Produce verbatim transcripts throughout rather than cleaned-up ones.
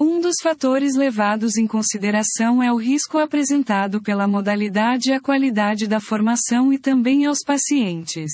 Um dos fatores levados em consideração é o risco apresentado pela modalidade à qualidade da formação e também aos pacientes.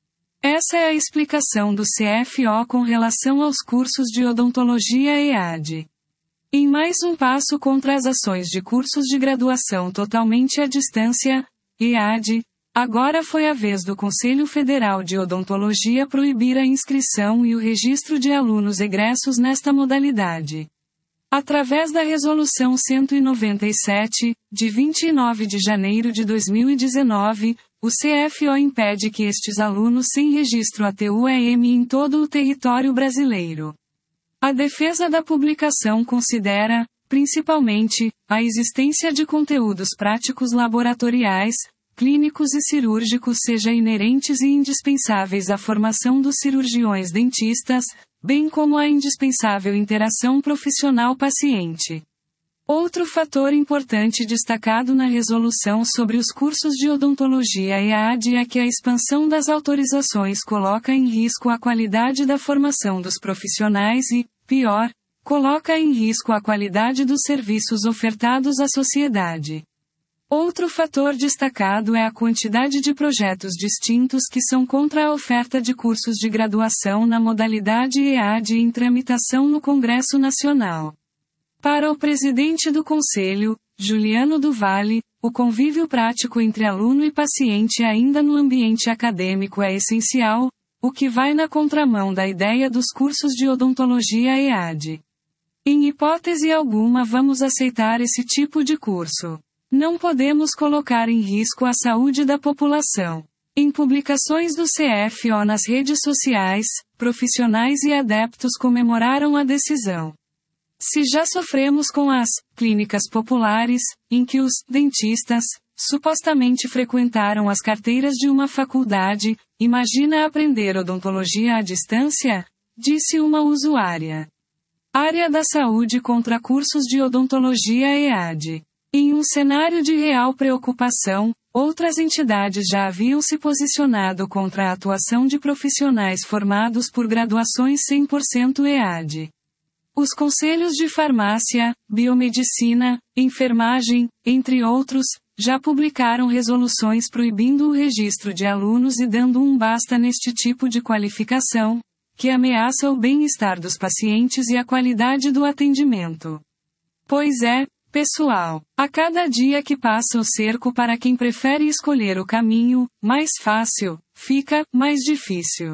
Essa é a explicação do C F O com relação aos cursos de odontologia E A D. Em mais um passo contra as ações de cursos de graduação totalmente à distância, E A D, agora foi a vez do Conselho Federal de Odontologia proibir a inscrição e o registro de alunos egressos nesta modalidade. Através da Resolução cento e noventa e sete, de vinte e nove de janeiro de dois mil e dezenove, o C F O impede que estes alunos sem registro atuem em todo o território brasileiro. A defesa da publicação considera, principalmente, a existência de conteúdos práticos laboratoriais, clínicos e cirúrgicos seja inerentes e indispensáveis à formação dos cirurgiões dentistas, bem como a indispensável interação profissional-paciente. Outro fator importante destacado na resolução sobre os cursos de odontologia E A D é que a expansão das autorizações coloca em risco a qualidade da formação dos profissionais e, pior, coloca em risco a qualidade dos serviços ofertados à sociedade. Outro fator destacado é a quantidade de projetos distintos que são contra a oferta de cursos de graduação na modalidade E A D em tramitação no Congresso Nacional. Para o presidente do Conselho, Juliano do Vale, o convívio prático entre aluno e paciente ainda no ambiente acadêmico é essencial, o que vai na contramão da ideia dos cursos de odontologia E A D. Em hipótese alguma vamos aceitar esse tipo de curso. Não podemos colocar em risco a saúde da população. Em publicações do C F O nas redes sociais, profissionais e adeptos comemoraram a decisão. Se já sofremos com as clínicas populares, em que os dentistas supostamente frequentaram as carteiras de uma faculdade, imagina aprender odontologia à distância? Disse uma usuária. Área da saúde contra cursos de odontologia E A D. Em um cenário de real preocupação, outras entidades já haviam se posicionado contra a atuação de profissionais formados por graduações cem por cento E A D. Os conselhos de farmácia, biomedicina, enfermagem, entre outros, já publicaram resoluções proibindo o registro de alunos e dando um basta neste tipo de qualificação, que ameaça o bem-estar dos pacientes e a qualidade do atendimento. Pois é, pessoal, a cada dia que passa o cerco para quem prefere escolher o caminho mais fácil, fica mais difícil.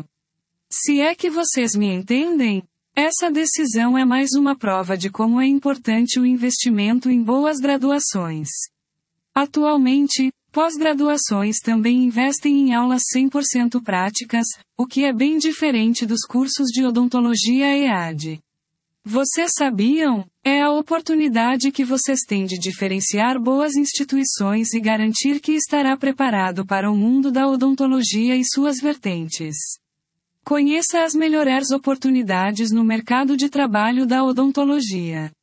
Se é que vocês me entendem? Essa decisão é mais uma prova de como é importante o investimento em boas graduações. Atualmente, pós-graduações também investem em aulas cem por cento práticas, o que é bem diferente dos cursos de odontologia E A D. Vocês sabiam? É a oportunidade que vocês têm de diferenciar boas instituições e garantir que estará preparado para o mundo da odontologia e suas vertentes. Conheça as melhores oportunidades no mercado de trabalho da odontologia.